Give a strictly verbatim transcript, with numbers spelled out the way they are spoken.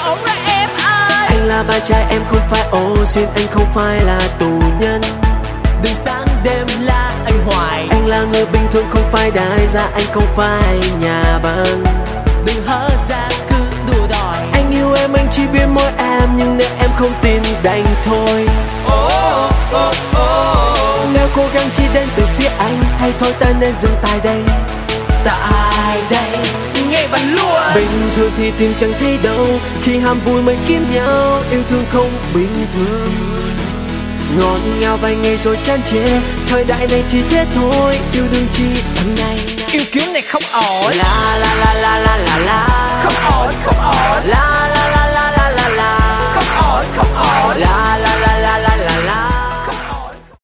ổn rồi em ơi. Anh là bạn trai em không phải ô xin, anh không phải là tù nhân. Đừng sáng đêm la anh hoài. Anh là người bình thường không phải đại gia, anh không phải nhà băng. Đừng hở ra cứ đùa đòi. Anh yêu em anh chỉ biết mỗi em, nhưng nếu em không tin đành thôi. Oh, oh, oh, oh. Nếu cố gắng chỉ đến từ phía anh, hay thôi ta nên dừng tại đây. Tại đây nghe bạn luôn. Bình thường thì tình chẳng thấy đâu, khi ham vui mới kiếm nhau. Yêu thương không bình thường, ngọt ngào vài ngày rồi chán chê. Thời đại này chỉ thế thôi, yêu đương chi tầm này. Yêu kiếm này không ổn. La la la la la la la. Không ổn, không ổn. La la la la la la la. Không ổn, không ổn. La la la la la la la.